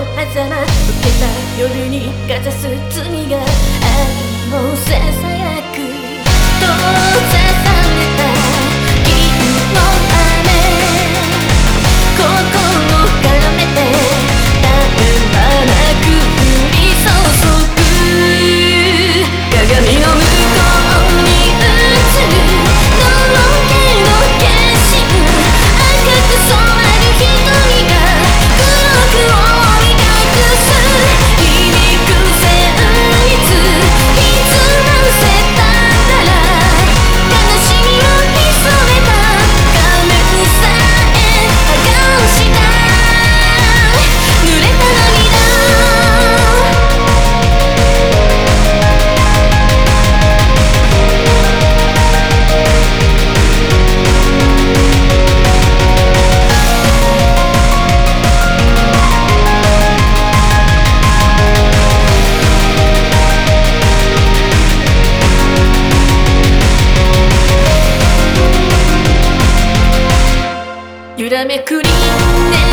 狭間受けた夜にかざす罪が愛をささやく閉ざされた銀の雨ここを絡めて絶え間なく降り注ぐ鏡の向こうに映るのろけの景色赤く染まる瞳が黒く覆い隠す響く旋律いつませたんだら悲しみを潜めた仮面さえ剥がした濡れた涙揺らめく輪廻